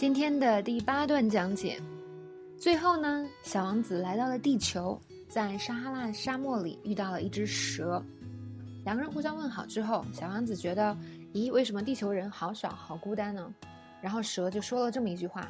今天的第8段讲解，最后呢，小王子来到了地球，在撒哈拉沙漠里遇到了一只蛇。两个人互相问好之后，小王子觉得，咦，为什么地球人好少，好孤单呢？然后蛇就说了这么一句话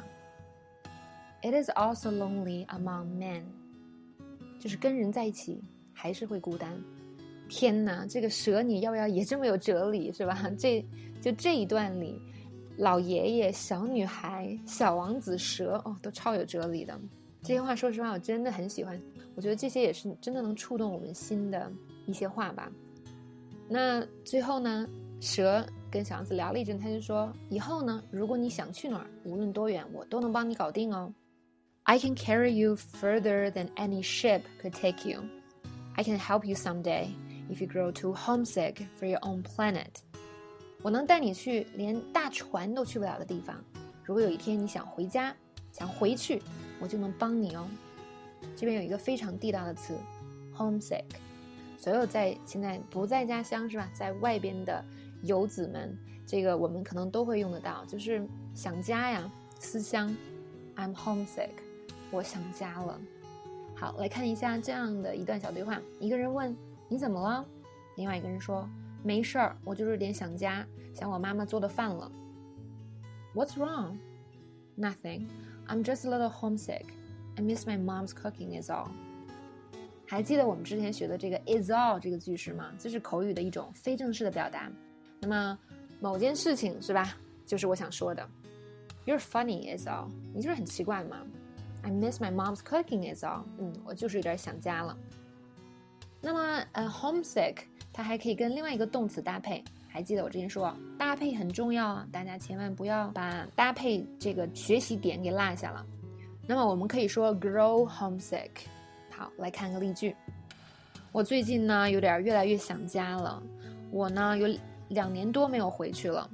：“It is also lonely among men。”就是跟人在一起还是会孤单。天哪，这个蛇你要不要也这么有哲理是吧？这一段里，老爷爷、小女孩、小王子、蛇都超有哲理的。这些话说实话我真的很喜欢，我觉得这些也是真的能触动我们心的一些话吧。那最后呢，蛇跟小王子聊了一阵，他就说，以后呢，如果你想去哪儿，无论多远，我都能帮你搞定哦。I can carry you further than any ship could take you. I can help you someday if you grow too homesick for your own planet. 我能带你去连大船都去不了的地方，如果有一天你想回家，想回去，我就能帮你哦。这边有一个非常地道的词 homesick， 所有现在不在家乡是吧，在外边的游子们，这个我们可能都会用得到，就是想家呀，思乡。 I'm homesick， 我想家了。好，来看一下这样的一段小对话。一个人问，你怎么了？另外一个人说，没事儿，我就是有点想家，想我妈妈做的饭了。 What's wrong? Nothing. I'm just a little homesick. I miss my mom's cooking is all. 还记得我们之前学的这个 is all 这个句式吗？这是口语的一种非正式的表达。那么某件事情是吧，就是我想说的。 You're funny is all. 你就是很奇怪嘛。 I miss my mom's cooking is all. 我就是有点想家了。那么homesick 它还可以跟另外一个动词搭配，还记得我之前说搭配很重要啊，大家千万不要把搭配这个学习点给落下了。那么我们可以说 grow homesick。 好，来看个例句。我最近呢有点越来越想家了，我呢有2年多没有回去了。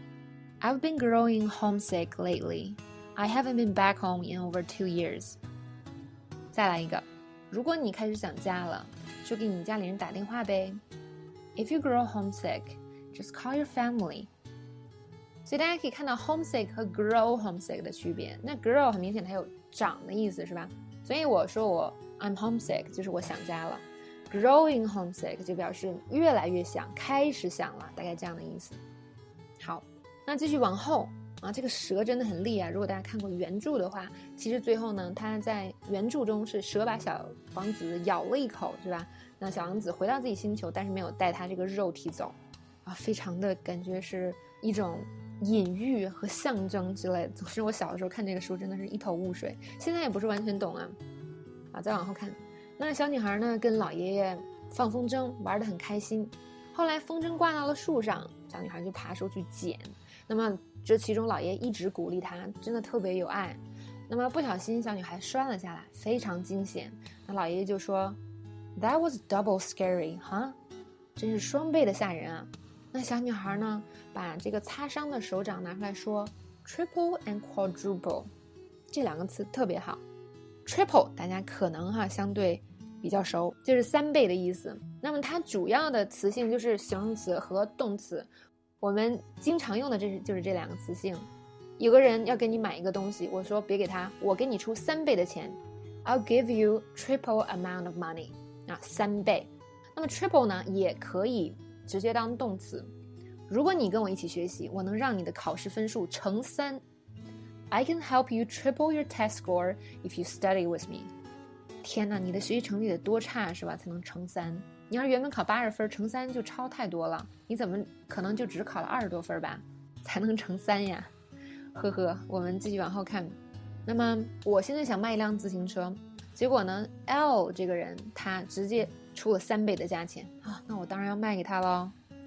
I've been growing homesick lately. I haven't been back home in over 2 years. 再来一个，如果你开始想家了，就给你家里人打电话呗。 If you grow homesick, just call your family. 所以大家可以看到 homesick 和 grow homesick 的区别。那 grow 很明显它有长的意思是吧？所以我说I'm homesick 就是我想家了， growing homesick 就表示越来越想，开始想了，大概这样的意思。好，那继续往后啊，这个蛇真的很厉害。如果大家看过原著的话，其实最后呢，他在原著中是蛇把小王子咬了一口是吧？那小王子回到自己星球，但是没有带他这个肉体走啊，非常的感觉是一种隐喻和象征之类的。总之我小的时候看这个书真的是一头雾水，现在也不是完全懂啊。好，再往后看，那小女孩呢跟老爷爷放风筝玩得很开心，后来风筝挂到了树上，小女孩就爬树去捡。那么这其中老爷一直鼓励她，真的特别有爱。那么不小心小女孩摔了下来，非常惊险。那老爷爷就说 That was double scary, huh? 真是双倍的吓人啊。那小女孩呢把这个擦伤的手掌拿出来说 Triple and quadruple， 这2个词特别好。 Triple 大家可能相对比较熟，就是3倍的意思。那么它主要的词性就是形容词和动词，我们经常用的就是这2个词性。有个人要给你买一个东西，我说别给他，我给你出3倍的钱， I'll give you triple amount of money。 3倍。那么 triple 呢也可以直接当动词，如果你跟我一起学习，我能让你的考试分数乘3。 I can help you triple your test score if you study with me。 天哪，你的学习成绩得多差是吧才能乘3？你要是原本考80分，乘3就超太多了，你怎么可能就只考了20多分吧才能乘3呀？呵呵，我们继续往后看。那么我现在想卖一辆自行车，结果呢 L 这个人他直接出了3倍的价钱啊，那我当然要卖给他咯。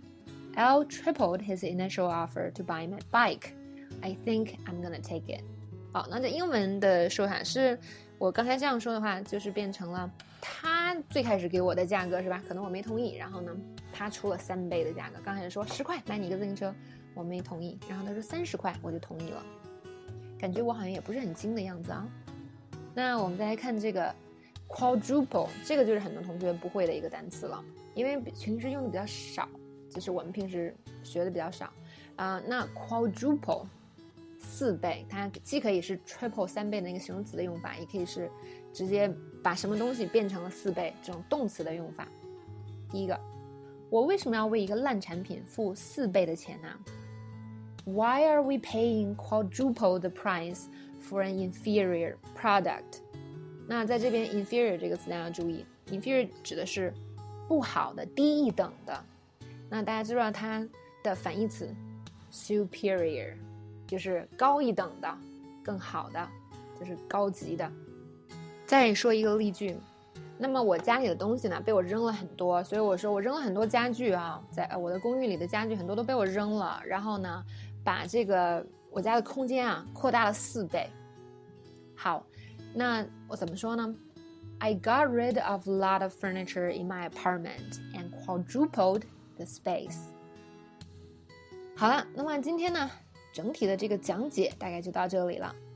L tripled his initial offer to buy my bike. I think I'm gonna take it。 好，那这英文的说法是我刚才这样说的话，就是变成了他最开始给我的价格是吧？可能我没同意，然后呢，他出了3倍的价格。刚开始说10块买你一个自行车，我没同意，然后他说30块，我就同意了。感觉我好像也不是很精的样子啊。那我们再来看这个 quadruple， 这个就是很多同学不会的一个单词了，因为平时用的比较少，就是我们平时学的比较少那 quadruple 4倍，它既可以是 triple 3倍的那个形容词的用法，也可以是直接把什么东西变成了4倍这种动词的用法。第一个，我为什么要为一个烂产品付4倍的钱呢？ Why are we paying quadruple the price for an inferior product? 那在这边 inferior 这个词大家要注意， inferior 指的是不好的、低一等的。那大家知道它的反义词 superior 就是高一等的、更好的，就是高级的。再说一个例句，那么我家里的东西呢被我扔了很多，所以我说我扔了很多家具啊，在我的公寓里的家具很多都被我扔了，然后呢把这个我家的空间啊扩大了4倍。好，那我怎么说呢？ I got rid of a lot of furniture in my apartment and quadrupled the space. 好了，那么今天呢整体的这个讲解大概就到这里了。